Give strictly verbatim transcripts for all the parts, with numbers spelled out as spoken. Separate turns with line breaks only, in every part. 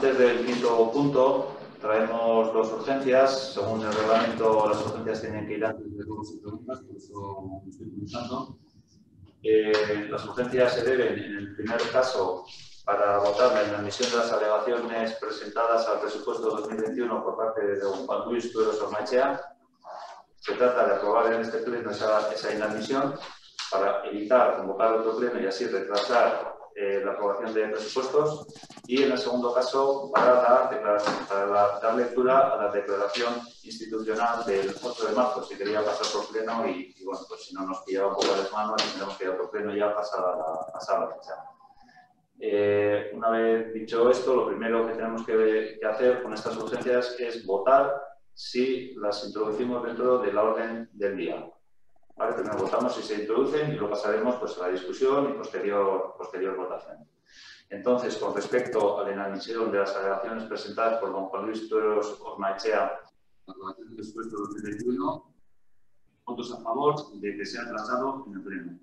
antes del quinto punto, traemos dos urgencias. Según el reglamento, las urgencias tienen que ir antes de ruegos y preguntas, por eso estoy comentando. Eh, las urgencias se deben, en el primer caso, para votar la inadmisión de las alegaciones presentadas al presupuesto dos mil veintiuno por parte de don Juan Luis Tueros Ormaechea. Se trata de aprobar en este pleno esa, esa inadmisión para evitar convocar otro pleno y así retrasar eh, la aprobación de presupuestos. Y en el segundo caso, para dar, para la, dar lectura a la declaración institucional del ocho de marzo. Se quería pasar por pleno y, y bueno, pues si no nos pillaba un poco de mano, tendremos que ir a otro pleno ya pasada la, pasada la fecha. Eh, una vez dicho esto, lo primero que tenemos que, que hacer con estas urgencias es votar si las introducimos dentro de la orden del día. ¿Vale? Primero votamos si se introducen y lo pasaremos pues, a la discusión y posterior, posterior votación. Entonces, con respecto a la inadmisión de las alegaciones presentadas por don Juan Luis Tueros Ormaechea, la aprobación del presupuesto dos mil veintiuno, votos a favor de que sea tratado en el pleno.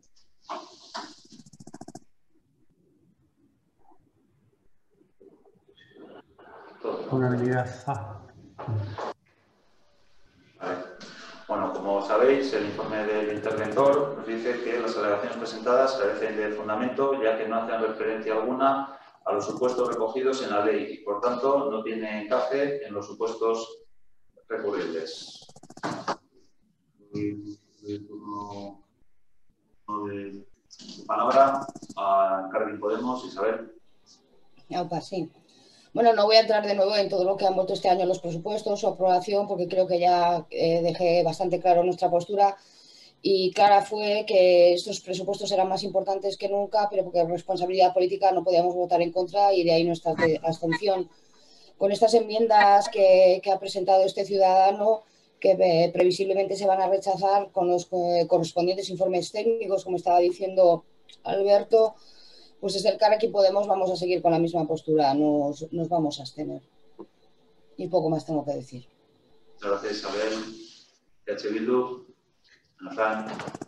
Unanimidad. Ah.
Vale. Bueno, como sabéis, el informe del interventor nos dice que las alegaciones presentadas carecen de fundamento, ya que no hacen referencia alguna a los supuestos recogidos en la ley y, por tanto, no tiene encaje en los supuestos recurribles. Turno de palabra a Carmen Podemos. Isabel.
Opa, sí. Bueno, no voy a entrar de nuevo en todo lo que han vuelto este año los presupuestos, su aprobación, porque creo que ya eh, dejé bastante claro nuestra postura y clara fue que estos presupuestos eran más importantes que nunca, pero porque por responsabilidad política no podíamos votar en contra y de ahí nuestra abstención. Con estas enmiendas que, que ha presentado este ciudadano, que eh, previsiblemente se van a rechazar con los eh, correspondientes informes técnicos, como estaba diciendo Alberto, pues desde el Carrequín Podemos vamos a seguir con la misma postura, nos, nos vamos a abstener. Y poco más tengo que decir.
Muchas gracias, Isabel. H. Bildu. Nathan.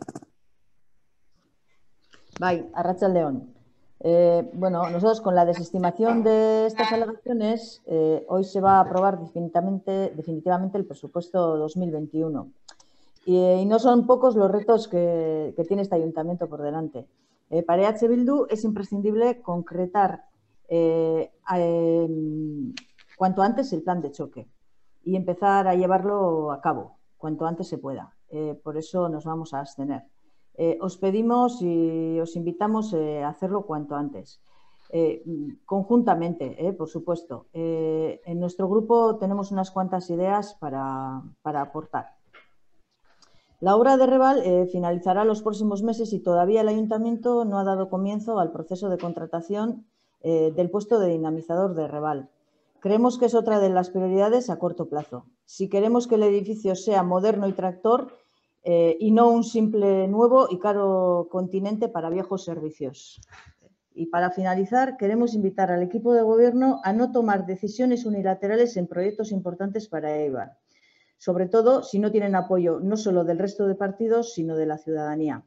Bye, Arratsaldeon. Eh, bueno, nosotros con la desestimación de estas alegaciones, eh, hoy se va a aprobar definitivamente, definitivamente el presupuesto dos mil veintiuno. Y, y no son pocos los retos que, que tiene este ayuntamiento por delante. Eh, para H. Bildu es imprescindible concretar eh, eh, cuanto antes el plan de choque y empezar a llevarlo a cabo cuanto antes se pueda. Eh, por eso nos vamos a abstener. Eh, os pedimos y os invitamos eh, a hacerlo cuanto antes. Eh, conjuntamente, eh, por supuesto. Eh, en nuestro grupo tenemos unas cuantas ideas para, para aportar. La obra de Reval eh, finalizará los próximos meses y todavía el Ayuntamiento no ha dado comienzo al proceso de contratación eh, del puesto de dinamizador de Reval. Creemos que es otra de las prioridades a corto plazo. Si queremos que el edificio sea moderno y tractor eh, y no un simple nuevo y caro continente para viejos servicios. Y para finalizar, queremos invitar al equipo de gobierno a no tomar decisiones unilaterales en proyectos importantes para Eibar. Sobre todo si no tienen apoyo no solo del resto de partidos, sino de la ciudadanía.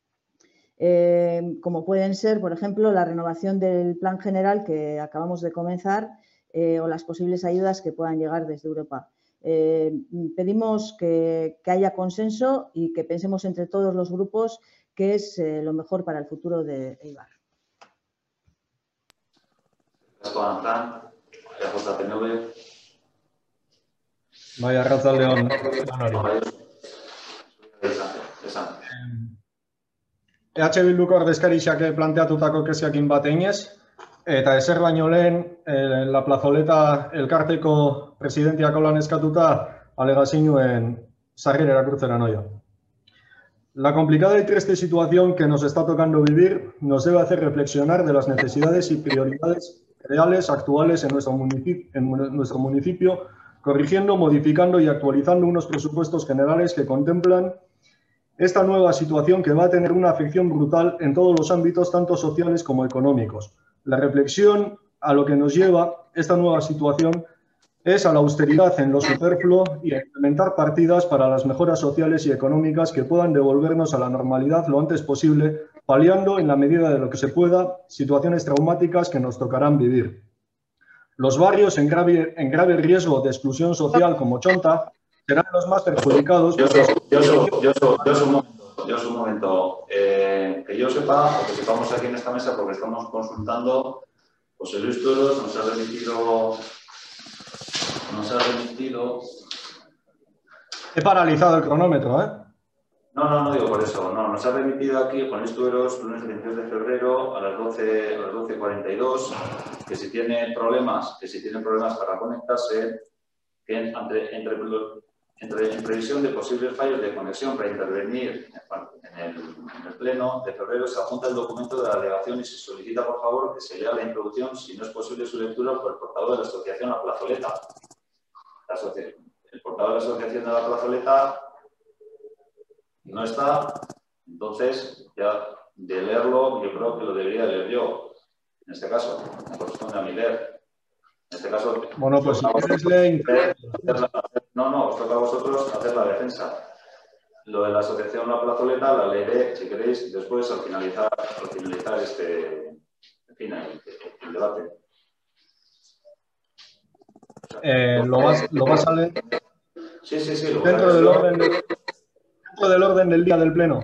Eh, como pueden ser, por ejemplo, la renovación del plan general que acabamos de comenzar eh, o las posibles ayudas que puedan llegar desde Europa. Eh, pedimos que, que haya consenso y que pensemos entre todos los grupos qué es eh, lo mejor para el futuro de Eibar.
Bai, arratsaldeon. E H Bilduko ordezkariak planteatutako kezkakin bat eginez, eta ezer baino lehen eh, La Plazoleta elkarteko presidentiak holan eskatuta alegazioen sarrera irakurtzera noio. La complicada y triste situación que nos está tocando vivir nos debe hacer reflexionar de las necesidades y prioridades reales actuales en nuestro municipio, en nuestro municipio corrigiendo, modificando y actualizando unos presupuestos generales que contemplan esta nueva situación que va a tener una afección brutal en todos los ámbitos, tanto sociales como económicos. La reflexión a lo que nos lleva esta nueva situación es a la austeridad en lo superfluo y a implementar partidas para las mejoras sociales y económicas que puedan devolvernos a la normalidad lo antes posible, paliando en la medida de lo que se pueda situaciones traumáticas que nos tocarán vivir. Los barrios en grave, en grave riesgo de exclusión social como Chonta serán los más perjudicados.
Yo, yo, yo, yo, yo, yo, un momento, yo un momento. Eh, que yo sepa, o que sepamos aquí en esta mesa, porque estamos consultando, José Luis Tueros nos ha remitido, nos ha remitido...
He paralizado el cronómetro, ¿eh?
No, no, no digo por eso. No, nos ha remitido aquí Juan Luis Tueros, lunes veintidós de febrero a las doce, a las doce cuarenta y dos, que si tiene problemas, que si tiene problemas para conectarse, que entre, entre, entre, en previsión de posibles fallos de conexión para intervenir en el, en el pleno de febrero, se adjunta el documento de la delegación y se solicita, por favor, que se lea la introducción, si no es posible su lectura, por el portavoz de la asociación La Plazoleta. La asociación, el portavoz de la asociación de La Plazoleta no está, entonces ya de leerlo yo creo que lo debería leer yo, en este caso, me corresponde a mí leer. En este caso,
bueno, pues si quieres leer...
No, no, os toca a vosotros hacer la defensa. Lo de la asociación La Plazoleta la leeré, si queréis, después al finalizar, al finalizar este, en fin, el, el debate.
Eh, ¿lo, vas, ¿Lo vas a leer?
Sí, sí, sí. Lo
dentro, del orden de, dentro del orden del día del pleno.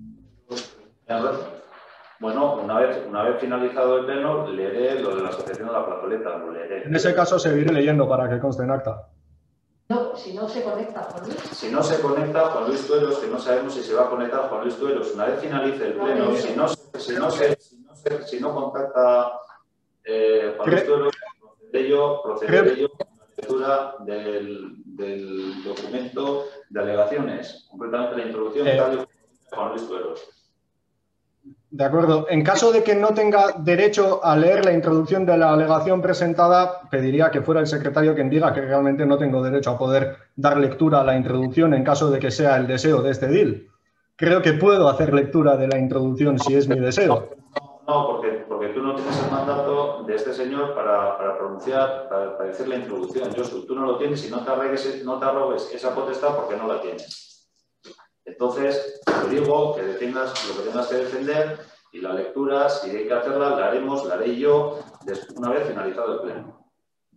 Bueno, una vez, una vez finalizado el pleno, leeré lo de la asociación de La Plazoleta. Lo leeré.
En ese caso seguiré leyendo para que conste en acta.
No, si no se conecta Juan Luis.
Si no se conecta Juan Luis Tueros, que no sabemos si se va a conectar Juan Luis Tueros, una vez finalice el pleno, si no, si no, se, si no, se, si no contacta eh, Juan Luis Tueros, procederé yo, procederé yo a la lectura del, del documento de alegaciones, concretamente la introducción
eh,
tal y Juan Luis Tueros.
De acuerdo. En caso de que no tenga derecho a leer la introducción de la alegación presentada, pediría que fuera el secretario quien diga que realmente no tengo derecho a poder dar lectura a la introducción en caso de que sea el deseo de este edil. Creo que puedo hacer lectura de la introducción si es mi deseo.
No, no porque, porque tú no tienes el mandato de este señor para, para pronunciar, para, para decir la introducción. Josu, tú no lo tienes y no te arrogues, no te arrogues esa potestad porque no la tienes. Entonces, te digo que detengas lo que tengas que defender y la lectura, si hay que hacerla, la haremos, la haré yo una vez finalizado el pleno.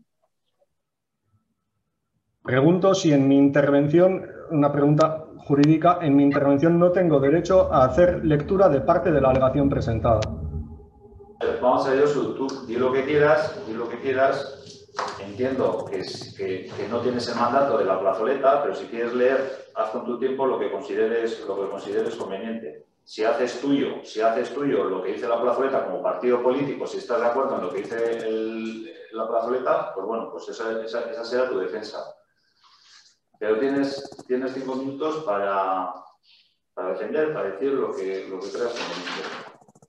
Pregunto si en mi intervención, una pregunta jurídica, en mi intervención no tengo derecho a hacer lectura de parte de la alegación presentada.
Vamos a ello, tú di lo que quieras, di lo que quieras. Entiendo que, que, que no tienes el mandato de La Plazoleta, pero si quieres leer, haz con tu tiempo lo que consideres, lo que consideres conveniente. Si haces tuyo, si haces tuyo lo que dice La Plazoleta como partido político, si estás de acuerdo en lo que dice el, La Plazoleta, pues bueno, pues esa, esa, esa será tu defensa. Pero tienes, tienes cinco minutos para, para defender, para decir lo que, lo que creas conveniente.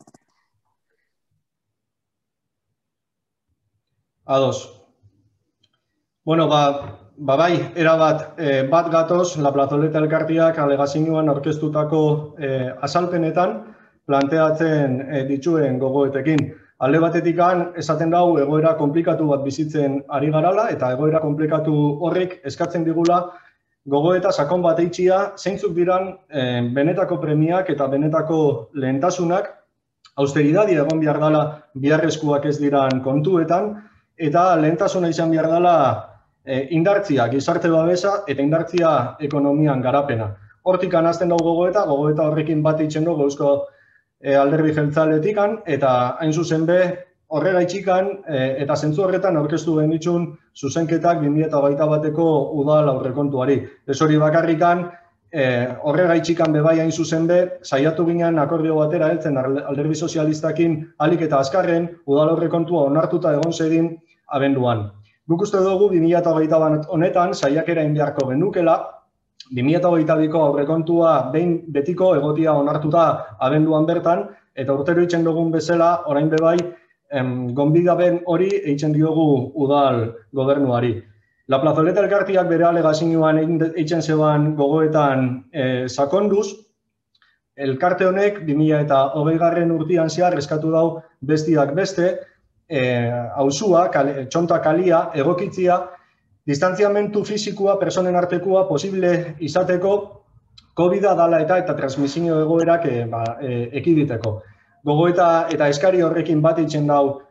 A dos. Bueno, ba, ba bai, erabat eh, bat gatoz La Plazoleta elkarteak alegazioan aurkeztutako eh, azalpenetan planteatzen eh, dituen gogoetekin. Alde batetikan esaten dau egoera komplikatu bat bizitzen ari garala eta egoera komplikatu horrek eskatzen digula gogoeta sakon bat eitxia zeintzuk diran eh, benetako premiak eta benetako lehentasunak austeridadia egon behar dela biharrezkoak ez diran kontuetan eta lehentasuna izan behar dela E, indartzia gizarte babesa eta indartzia ekonomian garapena. Hortik anazten dago gogoeta, gogoeta horrekin bat eitzen dugu Eusko e, Alderdi Jeltzaletikan, eta hain zuzen be horrega itxikan e, eta zentzu horretan aurkeztu genitxun zuzenketak bi mila hogeita bateko udal aurrekontuari. Ez hori bakarrikan, e, horrega itxikan bebai hain zuzen be, saiatu ginen akordio batera heltzen Alderdi Sozialistakin alik eta azkarren udal aurrekontua onartuta egon zedin abenduan. Guk uste dugu bi mila hogeita bat honetan saiakera egin beharko genukela, bi mila hogeita biko aurrekontua behin betiko egotia onartuta abenduan bertan, eta urtero itzen dugun bezala, orain bebai, em, gonbidaben hori eitzen diogu udal gobernuari. La Plazoleta elkarteak bere alegazioan eitzen zeban gogoetan e, sakonduz, elkarte honek bi mila hogeigarren urtean zehar eskatu dau bestiak beste, hausua, e, txonta kalia, egokitzia, distantziamentu fizikoa, personen artekoa posible izateko COVID-a dala eta eta transmisio egoerak e, ba, e, ekiditeko. Gogoeta eta eskari horrekin bat eitzen dau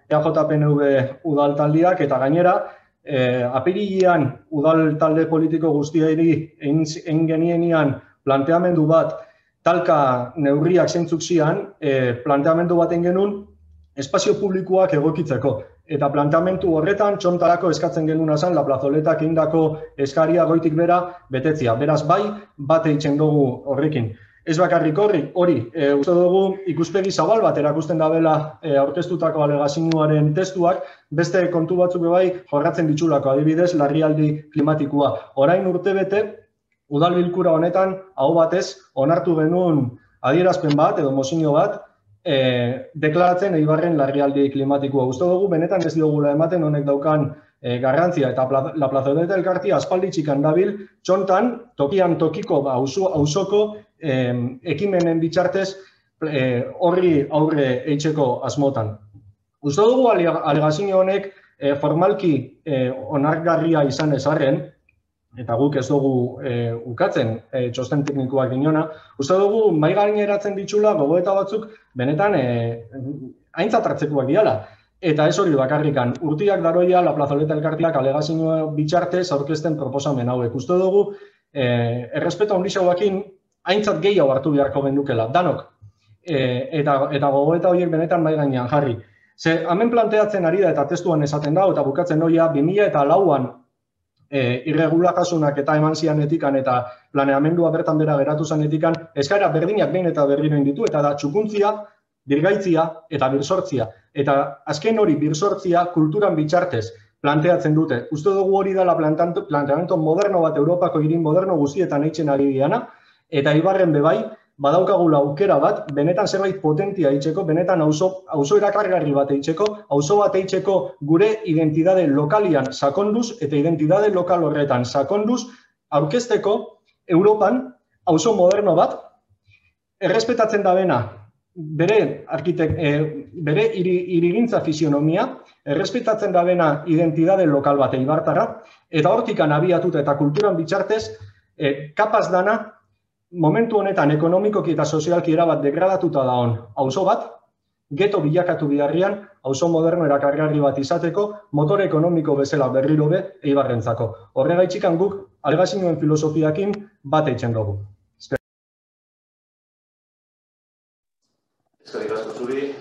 E A J P N V udal taldeak eta gainera, eh, apirilean udal talde politiko guztiari egin genienean planteamendu bat talka neurriak zeintzuk zian, eh, planteamendu baten genuen espazio publikoak egokitzeko. Eta planteamendu horretan txontarako eskatzen genuna zen La Plazoletak egindako eskaria goitik bera betetzia. Beraz bai, bat eitzen dugu horrekin. Ez bakarrik horri, hori, e, uste dugu ikuspegi zabal bat erakusten dabela e, aurkeztutako alegazioaren testuak, beste kontu batzuk bai jorratzen ditxulako, adibidez, larrialdi klimatikoa. Orain urtebete, udal bilkura honetan, hau batez, onartu genuen adierazpen bat, edo mozio bat, e, deklaratzen Eibarren larrialdi klimatikoa. Uste dugu, benetan ez diogula ematen honek daukan e, garrantzia, eta La Plazoleta elkartia aspaldi txikan dabil, txontan, tokian tokiko auzoko Eh, ekimenen bitartez eh, horri aurre eitzeko asmotan. Uste dugu alegazio honek eh, formalki eh, onargarria izan ezarren, eta guk ez dugu eh, ukatzen eh, txosten teknikoak dinona, uste dugu mai gaineratzen ditxula gogoeta batzuk benetan eh, aintzat hartzekoak diala. Eta ez hori bakarrikan, urtiak daroia La Plazoleta elkartiak alegazio bitartez aurkezten proposamen hauek. Uste dugu eh, errespeto handiagoekin aintzat gehiago hartu beharko gendukela, danok. E, eta, eta gogoeta horiek benetan mai gainean jarri. Ze, hemen planteatzen ari da eta testuan esaten da, eta bukatzen doia, bi mila eta lauan e, irregulartasunak eta eman zianetikan eta planeamendua bertan bera geratu zanetikan, eskaera berdinak behin eta berriro ditu, eta da txukuntzia, birgaitzia eta birsortzia. Eta azken hori birsortzia kulturan bitartez planteatzen dute. Uste dugu hori dela planteamento moderno bat, Europako hiri moderno guztietan eitzen ari diana, eta Eibarren bebai, badaukagula aukera bat, benetan zerbait potentia eitzeko, benetan auzo, auzo erakargarri bat eitzeko, auzo bat eitzeko gure identidade lokalian sakonduz, eta identidade lokal horretan sakonduz, aurkezteko Europan auzo moderno bat, errespetatzen da bena, bere, arkitek, e, bere irigintza fisionomia, errespetatzen da bena identidade lokal bat eibartara, eta hortikan abiatuta eta kulturan bitartez, e, kapaz dana, momentu honetan ekonomikoki eta sozialki erabat degradatuta daon auzo bat, geto bilakatu biharrian, auzo moderno erakargarri bat izateko, motore ekonomiko bezala berriro be Eibarrentzako. Horregaitzikan guk alegazioen filosofiakin bat eitzen dugu.
Eskerrik asko zuri.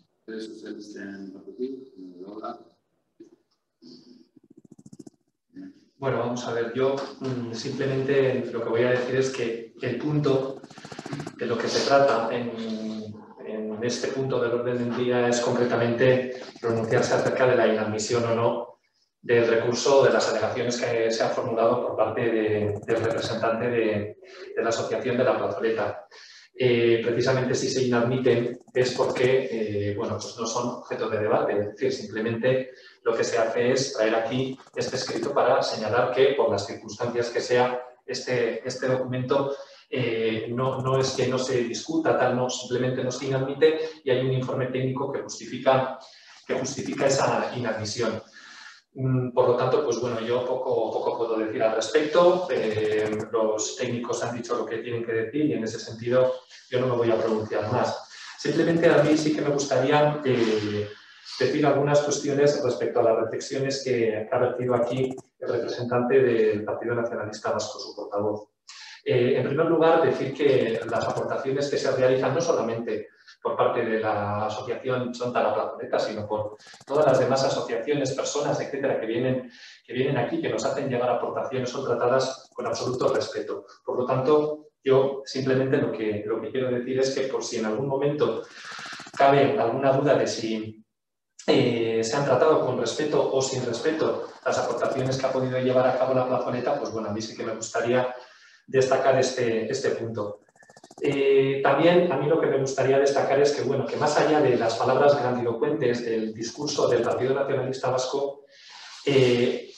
Bueno, vamos a ver, yo mmm, simplemente lo que voy a decir es que el punto de lo que se trata en, en este punto del orden del día es concretamente pronunciarse acerca de la inadmisión o no del recurso de las alegaciones que se han formulado por parte de, del representante de, de la Asociación de La Plazoleta. Eh, precisamente si se inadmiten es porque eh, bueno, pues no son objeto de debate, es decir, simplemente lo que se hace es traer aquí este escrito para señalar que por las circunstancias que sea este, este documento eh, no, no es que no se discuta, tal, no, simplemente no se inadmite y hay un informe técnico que justifica, que justifica esa inadmisión. Por lo tanto, pues bueno, yo poco, poco puedo decir al respecto. Eh, los técnicos han dicho lo que tienen que decir y en ese sentido yo no me voy a pronunciar más. Simplemente a mí sí que me gustaría eh, decir algunas cuestiones respecto a las reflexiones que ha vertido aquí el representante del Partido Nacionalista Vasco, su portavoz. Eh, en primer lugar, decir que las aportaciones que se realizan no solamente por parte de la asociación Chonta La Plazoleta, sino por todas las demás asociaciones, personas, etcétera, que vienen, que vienen aquí, que nos hacen llegar aportaciones, son tratadas con absoluto respeto. Por lo tanto, yo simplemente lo que, lo que quiero decir es que por si en algún momento cabe alguna duda de si eh, se han tratado con respeto o sin respeto las aportaciones que ha podido llevar a cabo La Plazoleta, pues bueno, a mí sí que me gustaría destacar este, este punto. Eh, también a mí lo que me gustaría destacar es que, bueno, que más allá de las palabras grandilocuentes del discurso del Partido Nacionalista Vasco, eh,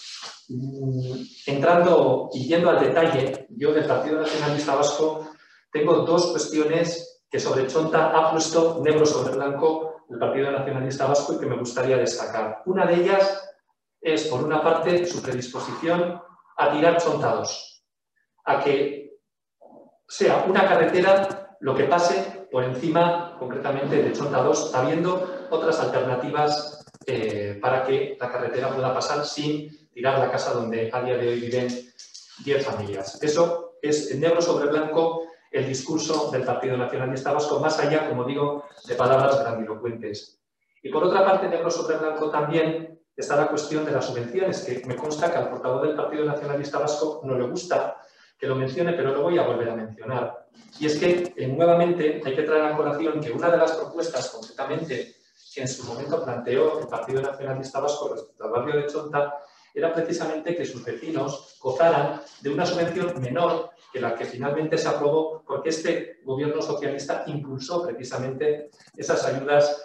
entrando y yendo al detalle, yo del Partido Nacionalista Vasco tengo dos cuestiones que sobre Chonta ha puesto negro sobre blanco el Partido Nacionalista Vasco y que me gustaría destacar. Una de ellas es, por una parte, su predisposición a tirar Chonta dos, a que sea una carretera lo que pase por encima, concretamente, de Chonta dos, habiendo otras alternativas eh, para que la carretera pueda pasar sin tirar la casa donde a día de hoy viven diez familias. Eso es en negro sobre blanco el discurso del Partido Nacionalista Vasco, más allá, como digo, de palabras grandilocuentes. Y por otra parte, negro sobre blanco también está la cuestión de las subvenciones, que me consta que al portavoz del Partido Nacionalista Vasco no le gusta que lo mencione, pero lo voy a volver a mencionar. Y es que, eh, nuevamente, hay que traer a colación que una de las propuestas, concretamente, que en su momento planteó el Partido Nacionalista Vasco respecto al barrio de Chonta, era precisamente que sus vecinos gozaran de una subvención menor que la que finalmente se aprobó, porque este gobierno socialista impulsó precisamente esas ayudas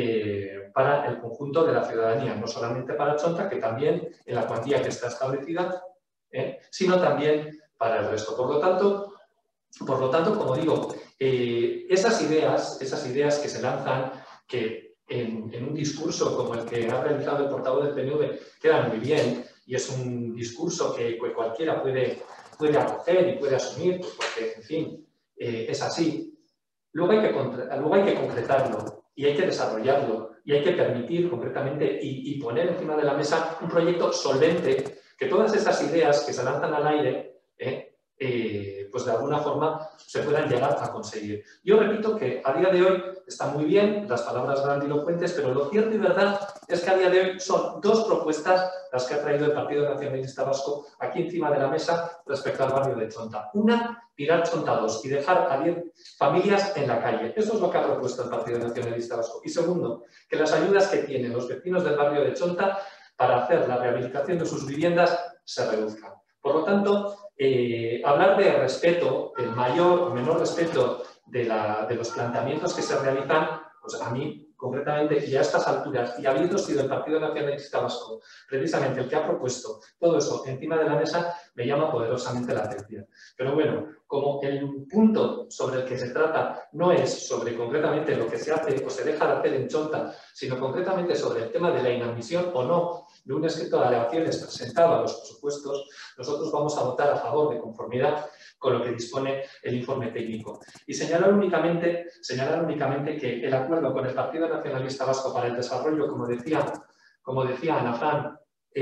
eh, para el conjunto de la ciudadanía, no solamente para Chonta, que también en la cuantía que está establecida, eh, sino también para el resto. Por lo tanto, por lo tanto como digo, eh, esas ideas, esas ideas que se lanzan, que En, en un discurso como el que ha realizado el portavoz del P N V queda muy bien y es un discurso que, que cualquiera puede, puede acoger y puede asumir, pues porque, en fin, eh, es así. Luego hay, que, luego hay que concretarlo y hay que desarrollarlo y hay que permitir concretamente y, y poner encima de la mesa un proyecto solvente que todas esas ideas que se lanzan al aire, eh, Eh, pues de alguna forma se puedan llegar a conseguir. Yo repito que a día de hoy están muy bien las palabras grandilocuentes, pero lo cierto y verdad es que a día de hoy son dos propuestas las que ha traído el Partido Nacionalista Vasco aquí encima de la mesa respecto al barrio de Chonta. Una, tirar Chonta dos y dejar a diez familias en la calle. Eso es lo que ha propuesto el Partido Nacionalista Vasco. Y segundo, que las ayudas que tienen los vecinos del barrio de Chonta para hacer la rehabilitación de sus viviendas se reduzcan. Por lo tanto, eh, hablar de respeto, el mayor o menor respeto de, la, de los planteamientos que se realizan, pues a mí, concretamente, y a estas alturas, y habiendo sido el Partido Nacionalista Vasco precisamente el que ha propuesto todo eso encima de la mesa, me llama poderosamente la atención. Pero bueno, como el punto sobre el que se trata no es sobre concretamente lo que se hace o se deja de hacer en Chonta, sino concretamente sobre el tema de la inadmisión o no de un escrito de alegaciones presentado a los presupuestos, nosotros vamos a votar a favor de conformidad con lo que dispone el informe técnico. Y señalar únicamente, señalar únicamente que el acuerdo con el Partido Nacionalista Vasco para el desarrollo, como decía, como decía Ana Fran,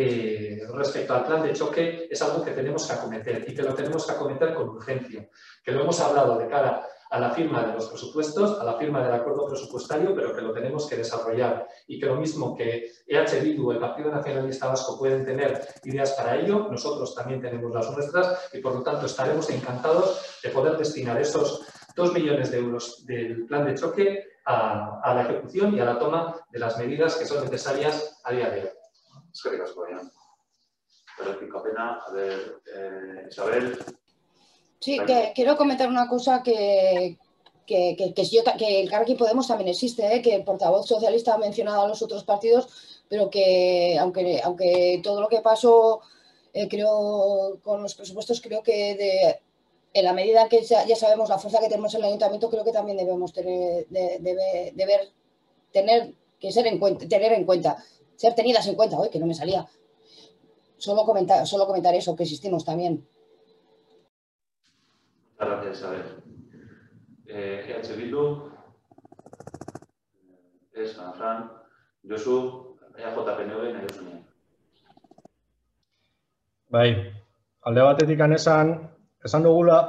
eh, respecto al plan de choque, es algo que tenemos que acometer y que lo tenemos que acometer con urgencia, que lo hemos hablado de cara a la firma de los presupuestos, a la firma del acuerdo presupuestario, pero que lo tenemos que desarrollar y que lo mismo que E H Bildu, el Partido Nacionalista Vasco, pueden tener ideas para ello, nosotros también tenemos las nuestras y por lo tanto estaremos encantados de poder destinar esos dos millones de euros del plan de choque a, a la ejecución y a la toma de las medidas que son necesarias a día de hoy.
Es que ricasco, Ian. Pero pico pena, a ver, eh, Isabel.
Sí, que quiero comentar una cosa que, que, que, que, yo, que el Carrequín Podemos también existe, ¿eh? Que el portavoz socialista ha mencionado a los otros partidos, pero que aunque, aunque todo lo que pasó, eh, creo, con los presupuestos, creo que de, en la medida que ya, ya sabemos la fuerza que tenemos en el ayuntamiento, creo que también debemos tener, de, debe, deber, tener que ser en cuenta, tener en cuenta, ser tenidas en cuenta, hoy que no me salía. Solo comentar, solo comentar eso, que existimos también.
Muchas gracias, Isabel. Eh, E H Bildu, es Ana Fran, Josu, E J P N V, nahi duzunean.
Bai, alde batetik esan, esan dugula,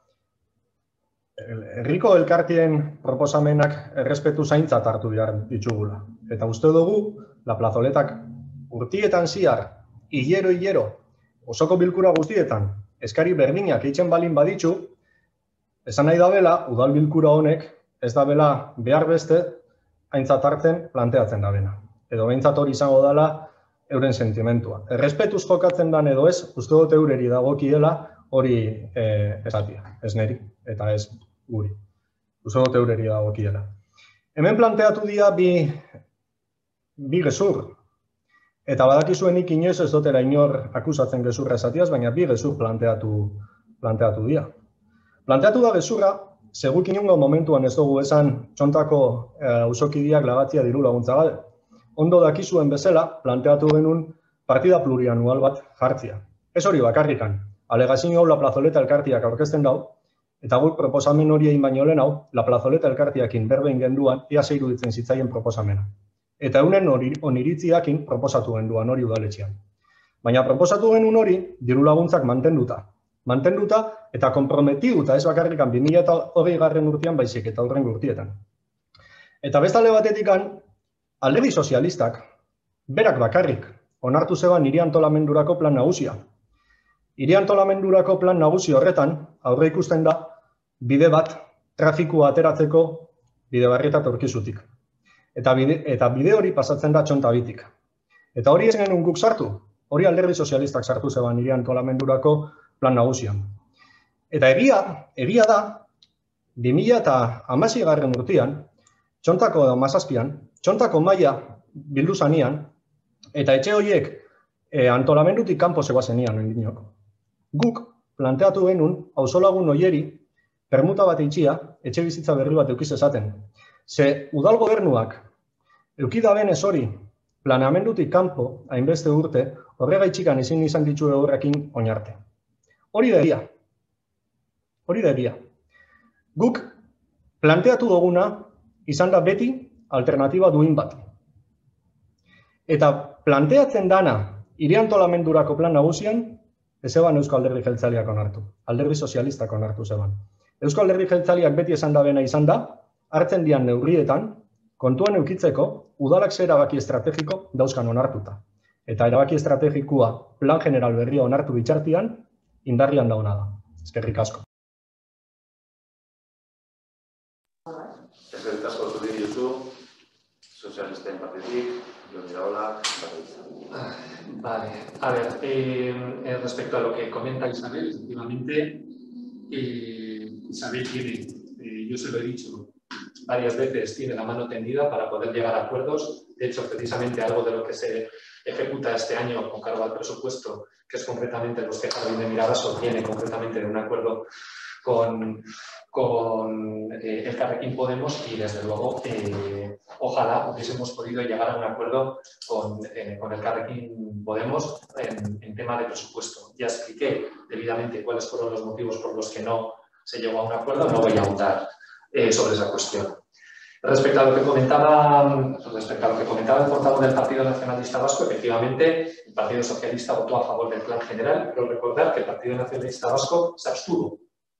herriko elkartien proposamenak errespetu zaintzat hartu behar ditugula. Eta uste dugu, la plazoletak urtietan ziar, hilero-hilero, osoko bilkura guztietan, eskari berdinak eitzen balin baditzu, esan nahi dabela, udal bilkura honek ez dabela behar beste aintzat hartzen planteatzen dabena. Edo behintzat hori izango dela euren sentimentua. Errespetuz jokatzen dan edo ez, uste dut eureri dagokiela hori eh, esatia, ez neri, eta ez guri. Uste dut eureri dagokiela. Hemen planteatu dira bi, bi gezur. Eta badakizuenik inoiz ez dutera inor akusatzen gezurra esatiaz, baina bi gezur planteatu, planteatu dira. Planteatu da gezurra, seguk inungo momentuan ez dugu esan Txontako auzokideak lagatzia diru laguntza gabe. Ondo dakizuen bezala, planteatu genuen partida plurianual bat jartzia. Ez hori bakarrikan, alegazio hau la plazoleta elkartiak aurkezten dau, eta guk proposamen hori egin baino lehen hau, la plazoleta elkartiakin berbein genduan, ia zeiru ditzen zitzaien proposamena. eta eunen oniritziakin proposatu genduan hori udaletxean. Baina proposatu genuen hori diru laguntzak mantenduta. Mantenduta eta konprometiduta ez bakarrikan bi mila hogei garren urtean baizik eta horren urtietan. Eta bestalde batetikan, alderdi sozialistak berak bakarrik onartu zeban hiri antolamendurako plan nagusia. Hiri antolamendurako plan nagusi horretan aurre ikusten da bide bat trafikua ateratzeko bide barrieta Torkizutik. Eta bide, eta bide hori pasatzen da Txontabitik. Eta hori ez genuen guk sartu, hori alderdi sozialistak sartu zeban hiri antolamendurako plan nagusian. Eta egia, egia da, bi mila hamasei garren urtean, Txontako hamazazpian, Txontako maila bildu zanean, eta etxe horiek e, antolamendutik kanpo zegoazenian oindinok. Guk planteatu genuen auzolagun hoieri permuta bat itxia, etxe bizitza berri bat eukiz esaten. Ze udal gobernuak eukidaben ez hori planeamendutik kanpo, hainbeste urte, horrega itxikan ezin izan ditu horrekin oinarte. Hori da egia. Hori da egia. Guk planteatu duguna izan da beti alternatiba duin bat. Eta planteatzen dana hiri antolamendurako plan nagusian, ez zeban Eusko Alderdi Jeltzaleak onartu. Alderdi Sozialistak onartu zeban. Eusko Alderdi Jeltzaleak beti esan da bena izan da, hartzen dian neurrietan, kontuan eukitzeko, udalak ze erabaki estrategiko dauzkan onartuta. Eta erabaki estrategikoa plan general berria onartu bitxartian, indarrian dauna da. Eskerrik asko.
Eskerrik asko zuri dituzu, sozialisten partetik, Jon Iraola,
Vale, a ver, eh, respecto a lo que comenta Isabel, efectivamente, eh, Isabel tiene, eh, yo se lo he dicho varias veces, tiene la mano tendida para poder llegar a acuerdos. De hecho, precisamente algo de lo que se ejecuta este año con cargo al presupuesto, que es concretamente los que Jardín de Mirabaso tiene concretamente de un acuerdo con, con eh, el Carrequín Podemos y, desde luego, eh, ojalá hubiésemos podido llegar a un acuerdo con, eh, con el Carrequín Podemos en, en tema de presupuesto. Ya expliqué debidamente cuáles fueron los motivos por los que no se llegó a un acuerdo, no voy a ahondar eh, sobre esa cuestión. Respecto a lo que comentaba, respecto a lo que comentaba el portavoz del Partido Nacionalista Vasco, efectivamente, el Partido Socialista votó a favor del plan general, pero recordar que el Partido Nacionalista Vasco se abstuvo.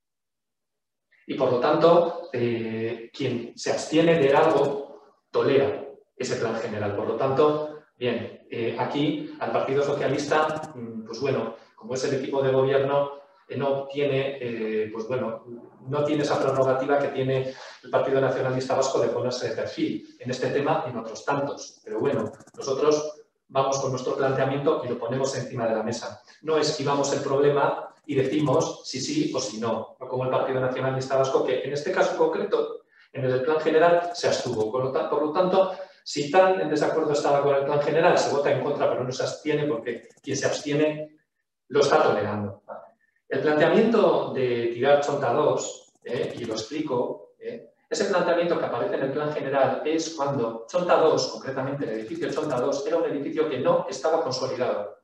Y, por lo tanto, eh, quien se abstiene de algo tolera ese plan general. Por lo tanto, bien, eh, aquí al Partido Socialista, pues bueno, como es el equipo de gobierno, eh, no tiene, eh, pues bueno, no tiene esa prerrogativa que tiene el Partido Nacionalista Vasco de ponerse de perfil en este tema y en otros tantos. Pero bueno, nosotros vamos con nuestro planteamiento y lo ponemos encima de la mesa. No esquivamos el problema y decimos si sí o si no, no como el Partido Nacionalista Vasco, que en este caso concreto, en el plan general, se abstuvo. Por lo, por lo tanto, si tan en desacuerdo estaba con el plan general, se vota en contra, pero no se abstiene, porque quien se abstiene lo está tolerando. El planteamiento de tirar Chonta dos, eh, y lo explico, eh, ese planteamiento que aparece en el plan general es cuando Chonta dos, concretamente el edificio Chonta dos, era un edificio que no estaba consolidado.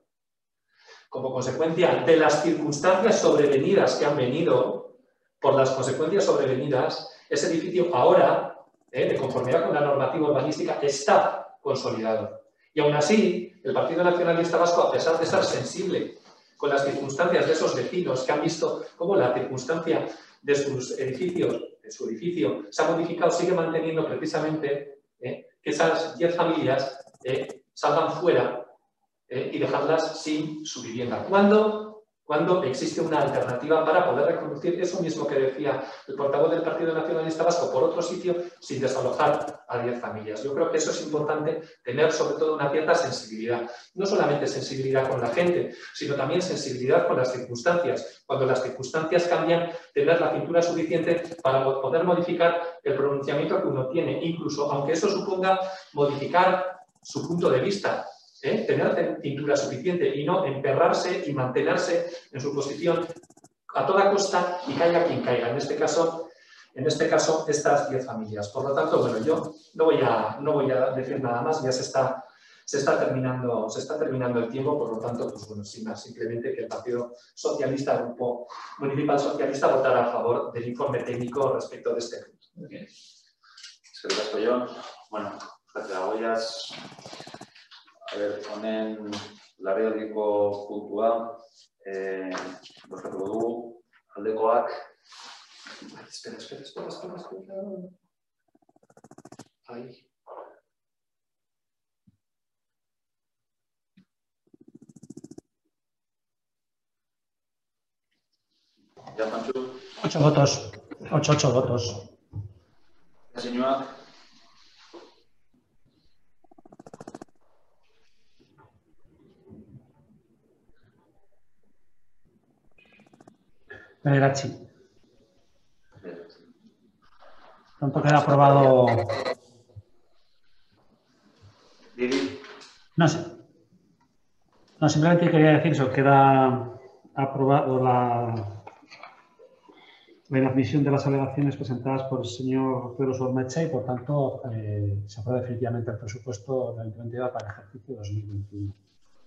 Como consecuencia de las circunstancias sobrevenidas que han venido, por las consecuencias sobrevenidas, ese edificio ahora, eh, de conformidad con la normativa urbanística, está consolidado. Y aún así, el Partido Nacionalista Vasco, a pesar de estar sensible con las circunstancias de esos vecinos que han visto cómo la circunstancia de sus edificios, de su edificio, se ha modificado, sigue manteniendo precisamente eh, que esas diez familias eh, salgan fuera eh, y dejarlas sin su vivienda. ¿Cuándo? Cuando existe una alternativa para poder reconducir eso mismo que decía el portavoz del Partido Nacionalista Vasco por otro sitio sin desalojar a diez familias. Yo creo que eso es importante, tener sobre todo una cierta sensibilidad. No solamente sensibilidad con la gente, sino también sensibilidad con las circunstancias. Cuando las circunstancias cambian, tener la cintura suficiente para poder modificar el pronunciamiento que uno tiene, incluso aunque eso suponga modificar su punto de vista. ¿Eh? Tener cintura suficiente y no emperrarse y mantenerse en su posición a toda costa y caiga quien caiga. En este caso, en este caso estas diez familias. Por lo tanto, bueno, yo no voy a, no voy a decir nada más, ya se está, se está terminando, se está terminando el tiempo, por lo tanto, pues bueno, sin más, simplemente que el Partido Socialista, el Grupo Municipal Socialista, votará a favor del informe técnico respecto de este punto.
Se lo Jon. Bueno, jefe de Goyas, a ver, honen larrialdiko puntua, eh, bozkatuko dugu, aldekoak,
Espera, espera, espera, espera, espera. Ahí.
ja, Pantxu,
Ocho votos. Ocho, ocho votos.
Sinuak,
Bederatzi. Tanto queda aprobado.
Diri,
No sé. No, simplemente quería decir eso. Queda aprobado la, la inadmisión de las alegaciones presentadas por el señor Pedro Sormecha y, por tanto, eh, se aprueba definitivamente el presupuesto de la entidad para el ejercicio dos mil veintiuno.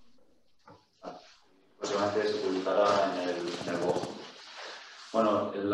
próximamente se publicará en el, en el B O G. Bueno, el